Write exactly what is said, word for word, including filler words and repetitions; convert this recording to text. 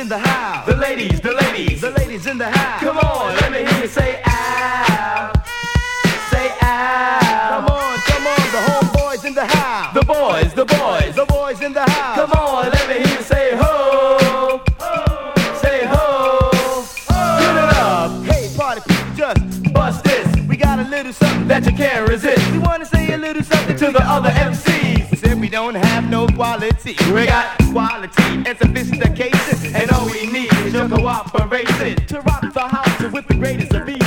in the house. The ladies, the ladies, the ladies in the house. Come on, let me hear you say ow. Say ow. Come on, come on, the homeboys in the house. The boys, the boys, the boys in the house. Come on, let me hear you say ho. Say ho. Get it up. Hey, party people, just bust this. We got a little something that you can't resist. We wanna say a little something to the other M Cs. We said we don't have no quality. We got quality and sophistication, and all we need is your cooperation to rock the house with the greatest of ease.